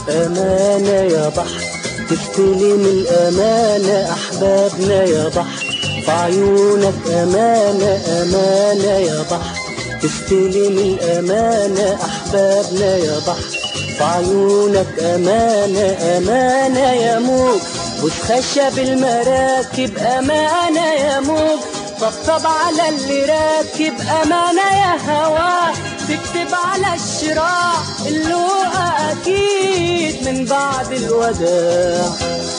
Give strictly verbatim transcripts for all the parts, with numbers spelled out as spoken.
أمانة يا بحر تستلم الأمانة أحبابنا يا بحر في عيونك أمانة أمانة يا بحر تستلم الأمانة أحبابنا يا بحر في عيونك أمانة أمانة يا موج بوس خشب المراكب أمانة يا موج طبطب على اللي راكب أمانة يا هوا تكتب على الشراع اللقا أكيد من بعد الوداع.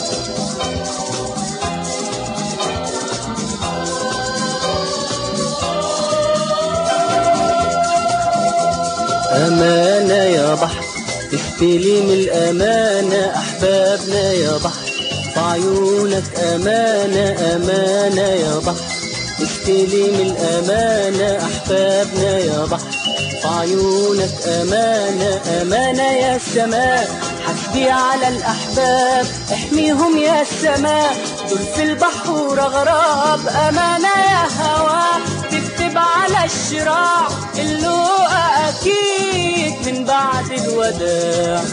أمانة يا بحر تستلم الأمانة أحبابنا يا بحر في عيونك أمانة أمانة يا بحر تستلم الأمانة أحبابنا يا بحر في عيونك أمانة أمانة يا السماء حسبي على الأحباب احميهم يا السماء دول في البحر غراب أمانة يا هوا تكتب على الشراع اللقا أكيد من بعد الوداع.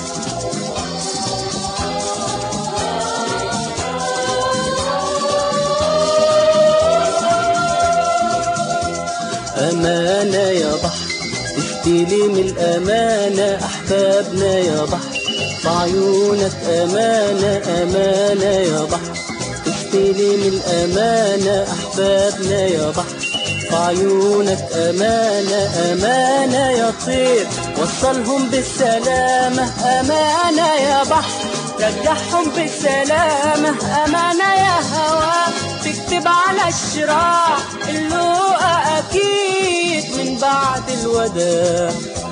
أمانة يا بحر تستلم الأمانة أحبابنا يا بحر في عيونك أمانة أمانة يا بحر تستلم الأمانة أحبابنا يا بحر في عيونك أمانة أمانة يا طير وصلهم بالسلامة أمانة يا بحر رجعهم بالسلامة أمانة يا هوا تكتب على الشراع اللقا أكيد من بعد الوداع.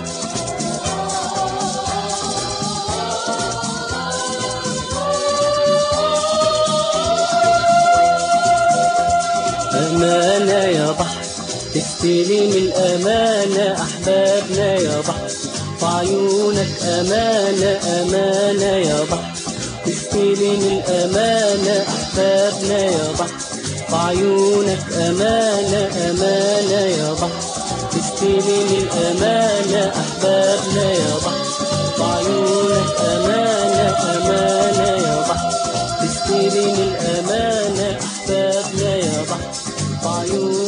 أمانة يا بحر تستلم الأمانة أحبابنا يا بحر في عيونك أمانة أمانة يا بحر تستلم الأمانة أحبابنا يا بحر في عيونك أمانة أمانة يا بحر تستلم الأمانة أحبابنا يا بحر في عيونك أمانة أمانة يا بحر تستلم الأمانة أحبابنا يا بحر في عيونك